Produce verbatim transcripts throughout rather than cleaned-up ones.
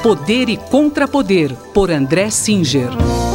Poder e Contrapoder, por André Singer.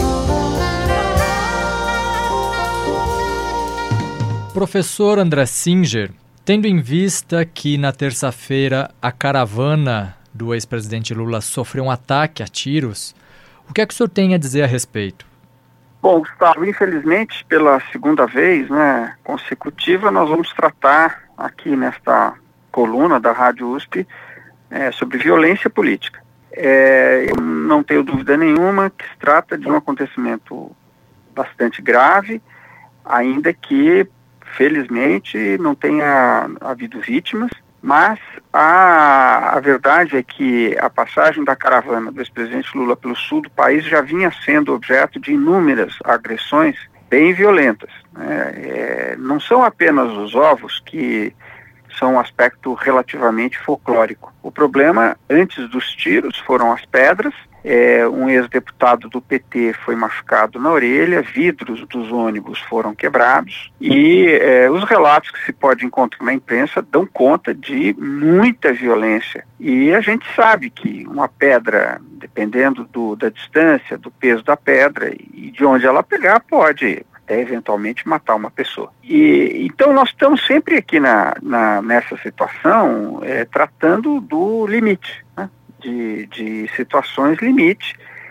Professor André Singer, tendo em vista que na terça-feira a caravana do ex-presidente Lula sofreu um ataque a tiros, o que é que o senhor tem a dizer a respeito? Bom, Gustavo, infelizmente, pela segunda vez, né, consecutiva, nós vamos tratar aqui nesta coluna da Rádio U S P é, sobre violência política. É, eu não tenho dúvida nenhuma que se trata de um acontecimento bastante grave, ainda que, felizmente, não tenha havido vítimas, mas a, a verdade é que a passagem da caravana do ex-presidente Lula pelo sul do país já vinha sendo objeto de inúmeras agressões bem violentas, né? É, não são apenas os ovos que são um aspecto relativamente folclórico. O problema, antes dos tiros, foram as pedras. É, um ex-deputado do P T foi machucado na orelha, vidros dos ônibus foram quebrados e é, os relatos que se pode encontrar na imprensa dão conta de muita violência. E a gente sabe que uma pedra, dependendo do, da distância, do peso da pedra e de onde ela pegar, pode até eventualmente matar uma pessoa. E, então nós estamos sempre aqui na, na, nessa situação é, tratando do limite, né? De, de situações limite.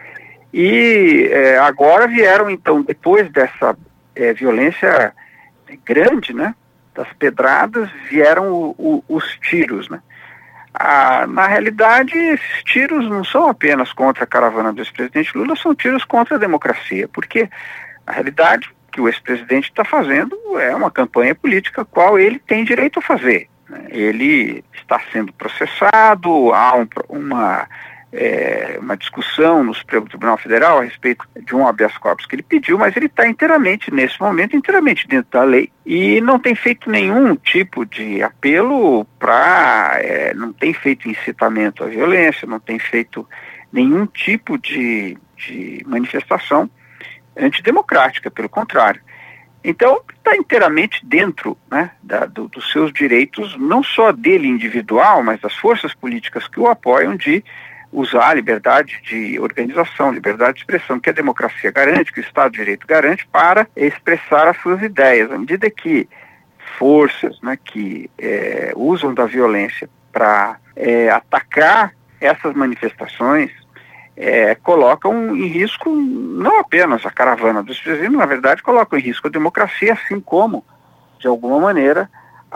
E é, agora vieram, então, depois dessa é, violência grande, né, das pedradas, vieram o, o, os tiros, né? Ah, na realidade, esses tiros não são apenas contra a caravana do ex-presidente Lula, são tiros contra a democracia, porque, na realidade, o que o ex-presidente está fazendo é uma campanha política a qual ele tem direito a fazer. Ele está sendo processado, há um, uma, é, uma discussão no Supremo Tribunal Federal a respeito de um habeas corpus que ele pediu, mas ele está inteiramente, nesse momento, inteiramente dentro da lei e não tem feito nenhum tipo de apelo para, é, não tem feito incitamento à violência, não tem feito nenhum tipo de, de manifestação antidemocrática, pelo contrário. Então, está inteiramente dentro, né, da, do, dos seus direitos, não só dele individual, mas das forças políticas que o apoiam, de usar a liberdade de organização, liberdade de expressão, que a democracia garante, que o Estado de Direito garante, para expressar as suas ideias. À medida que forças, né, que é, usam da violência para é, atacar essas manifestações, É, colocam em risco não apenas a caravana dos presidentes, na verdade colocam em risco a democracia, assim como, de alguma maneira,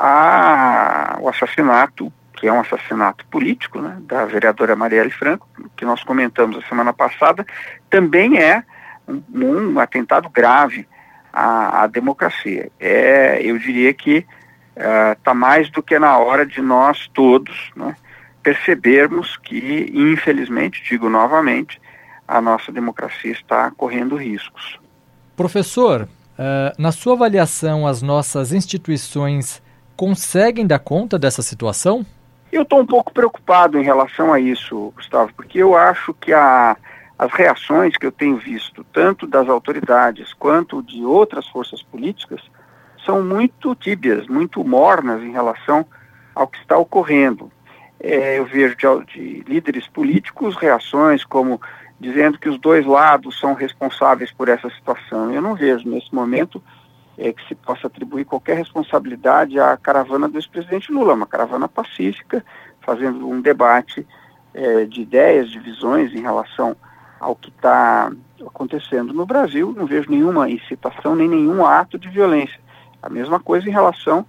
a, o assassinato, que é um assassinato político, né, da vereadora Marielle Franco, que nós comentamos a semana passada, também é um, um atentado grave à, à democracia. É, eu diria que está uh, mais do que na hora de nós todos, né, percebermos que, infelizmente, digo novamente, a nossa democracia está correndo riscos. Professor, uh, na sua avaliação, as nossas instituições conseguem dar conta dessa situação? Eu estou um pouco preocupado em relação a isso, Gustavo, porque eu acho que a, as reações que eu tenho visto, tanto das autoridades quanto de outras forças políticas, são muito tíbias, muito mornas em relação ao que está ocorrendo. É, eu vejo de, de líderes políticos reações como dizendo que os dois lados são responsáveis por essa situação. Eu não vejo nesse momento é, que se possa atribuir qualquer responsabilidade à caravana do ex-presidente Lula, uma caravana pacífica, fazendo um debate é, de ideias, de visões em relação ao que está acontecendo no Brasil. Não vejo nenhuma incitação nem nenhum ato de violência. A mesma coisa em relação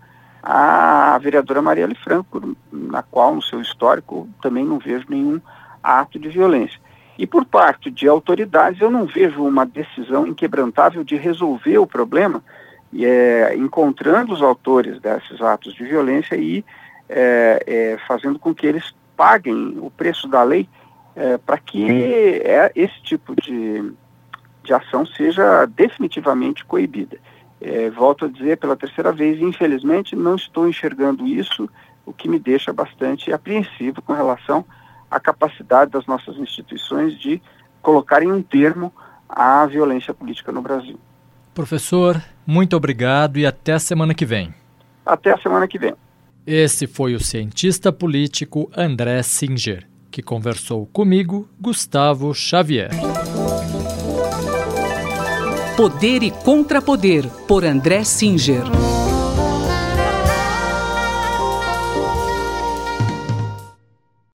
a vereadora Marielle Franco, na qual, no seu histórico, também não vejo nenhum ato de violência. E por parte de autoridades, eu não vejo uma decisão inquebrantável de resolver o problema, e, é, encontrando os autores desses atos de violência e é, é, fazendo com que eles paguem o preço da lei é, para que é, esse tipo de, de ação seja definitivamente coibida. É, volto a dizer pela terceira vez, infelizmente não estou enxergando isso, o que me deixa bastante apreensivo com relação à capacidade das nossas instituições de colocarem um termo à violência política no Brasil. Professor, muito obrigado e até a semana que vem. Até a semana que vem. Esse foi o cientista político André Singer. que conversou comigo, Gustavo Xavier. Poder e Contrapoder, por André Singer.